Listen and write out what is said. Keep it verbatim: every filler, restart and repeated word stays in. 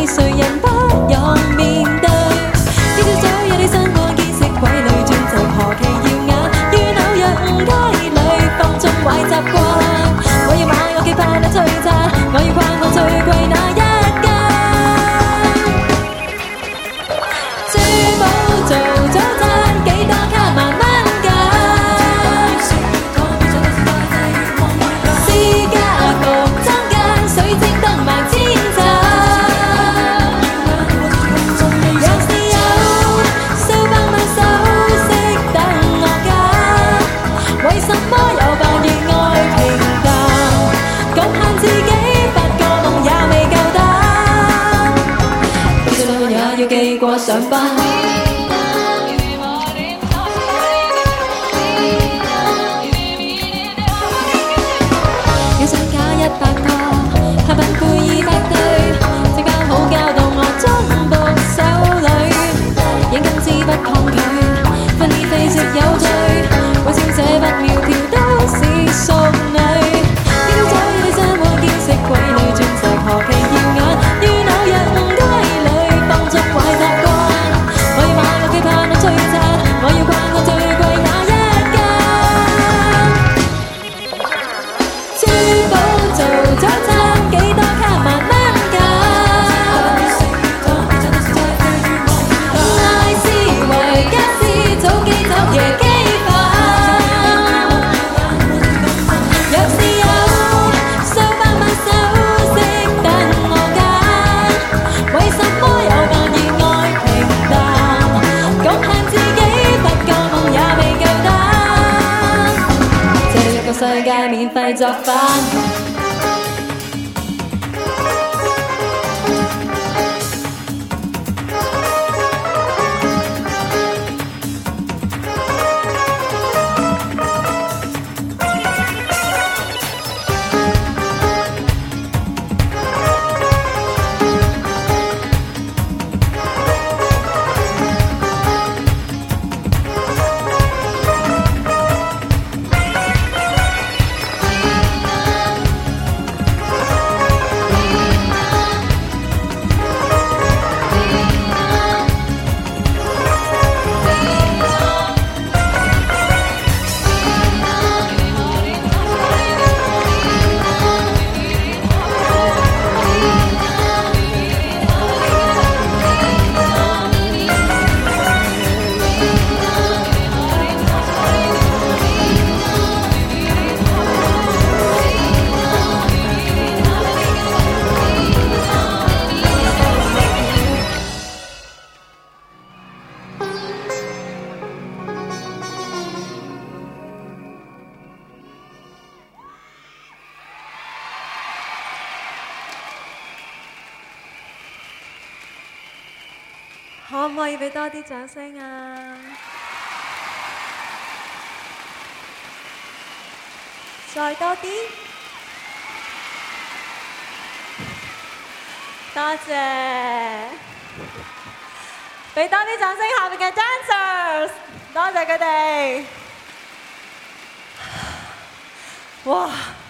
谁人不用面對？呢朝早有你身光，見識鬼女轉就何其耀眼。於紐約誤街裏放縱壞習慣，我要買我期盼那璀璨，我要逛我最貴那一間。珠寶做早餐，幾多卡慢慢減。私家服裝間，水晶燈萬千盞。若是有數百萬首飾等我揀，為什麼又扮熱愛平淡？局限自己，發個夢也未夠膽。報信也要記過上班。要想假一百個，下品配二百對，即包好交到我中部手裏，影今之不抗拒，分意非說有趣，為小姐不苗條都是淑女。呢朝早有你相會見識鬼女鑽石何其耀眼，於紐約誤街裏放縱壞習慣，我要買我期盼那璀璨，我要逛我最貴那一間。珠寶做早餐，幾多卡慢慢減。拉斯維加斯早機走夜機返。若是有數百萬首飾等我揀，為什麼又扮熱愛平淡？局限自己，發個夢也未夠膽。這一個世界免費作反。可唔可以俾多啲掌聲啊？再多啲，多謝，俾多啲掌聲下面嘅 dancers， 多謝佢哋。哇！